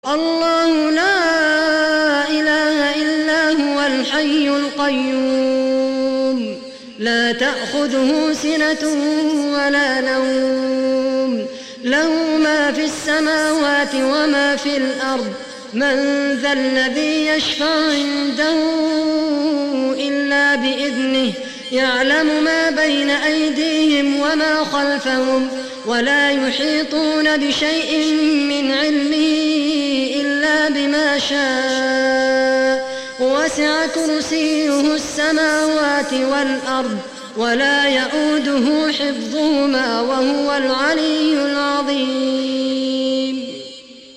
الله لا إله إلا هو الحي القيوم لا تأخذه سنة ولا نوم له ما في السماوات وما في الأرض من ذا الذي يشفع عنده إلا بإذنه يعلم ما بين أيديهم وما خلفهم ولا يحيطون بشيء من علمه إلا بما شاء وسع كرسيه السماوات والأرض ولا يؤوده حفظهما وهو العلي العظيم